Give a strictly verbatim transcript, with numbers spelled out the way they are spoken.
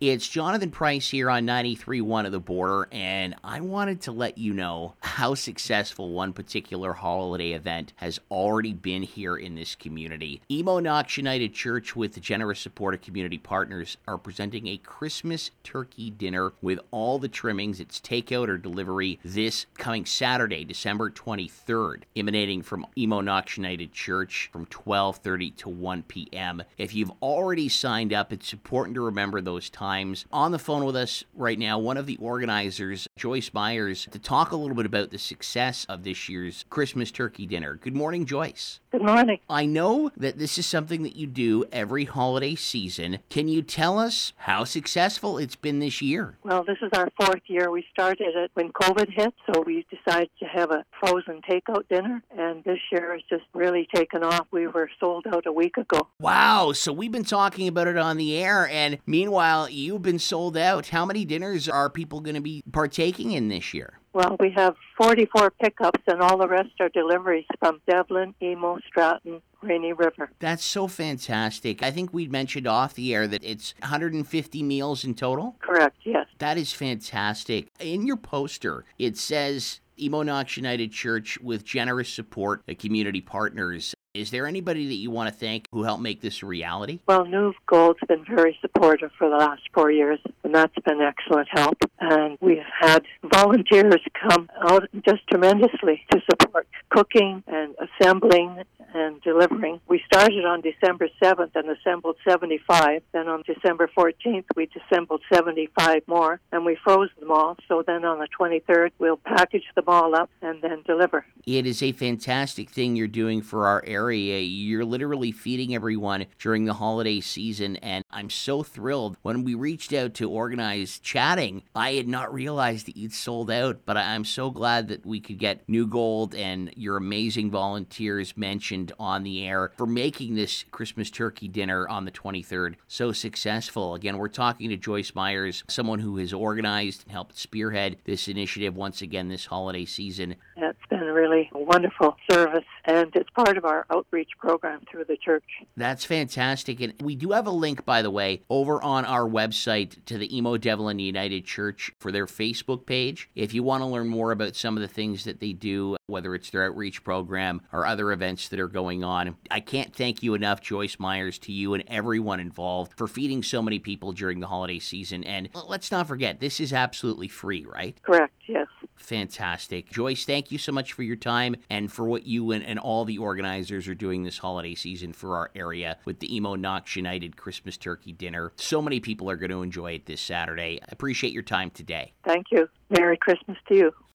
It's Jonathan Price here on ninety-three point one of The Border, and I wanted to let you know how successful one particular holiday event has already been here in this community. Emo Knox United Church, with the generous support of community partners, are presenting a Christmas turkey dinner with all the trimmings. It's takeout or delivery this coming Saturday, December twenty-third, emanating from Emo Knox United Church from twelve thirty to one p.m. If you've already signed up, it's important to remember those times. On the phone with us right now, one of the organizers, Joyce Myers, to talk a little bit about the success of this year's Christmas turkey dinner. Good morning, Joyce. Good morning. I know that this is something that you do every holiday season. Can you tell us how successful it's been this year? Well, this is our fourth year. We started it when COVID hit, so we decided to have a frozen takeout dinner, and this year it's just really taken off. We were sold out a week ago. Wow, so we've been talking about it on the air, and meanwhile, you've been sold out. How many dinners are people going to be partaking in this year? Well, we have forty-four pickups, and all the rest are deliveries from Devlin, Emo, Stratton, Rainy River. That's so fantastic. I think we mentioned off the air that it's one hundred fifty meals in total? Correct, yes. That is fantastic. In your poster, it says Emo Knox United Church, with generous support of community partners. Is there anybody that you want to thank who helped make this a reality? Well, New Gold's been very supportive for the last four years, and that's been excellent help. And we've had volunteers come out just tremendously to support cooking and assembling and delivering. We started on December seventh and assembled seventy-five. Then on December fourteenth, we assembled seventy-five more, and we froze them all. So then on the twenty-third, we'll package them all up and then deliver. It is a fantastic thing you're doing for our area. You're literally feeding everyone during the holiday season, and I'm so thrilled. When we reached out to organize chatting, I had not realized that you'd sold out, but I'm so glad that we could get New Gold and your amazing volunteers mentioned on the air for making this Christmas turkey dinner on the twenty-third so successful. Again, we're talking to Joyce Myers, someone who has organized and helped spearhead this initiative once again this holiday season. It's been really a wonderful service, and it's part of our outreach program through the church. That's fantastic. And we do have a link, by the way, over on our website to the Emo Devlin United Church for their Facebook page. If you want to learn more about some of the things that they do, whether it's their outreach program or other events that are going on, I can't thank you enough, Joyce Myers, to you and everyone involved for feeding so many people during the holiday season. And let's not forget, this is absolutely free, right? Correct, yes. Fantastic. Joyce, thank you so much for your time and for what you and, and all the organizers are doing this holiday season for our area with the Emo Knox United Christmas Turkey Dinner. So many people are going to enjoy it this Saturday. I appreciate your time today. Thank you. Merry Christmas to you.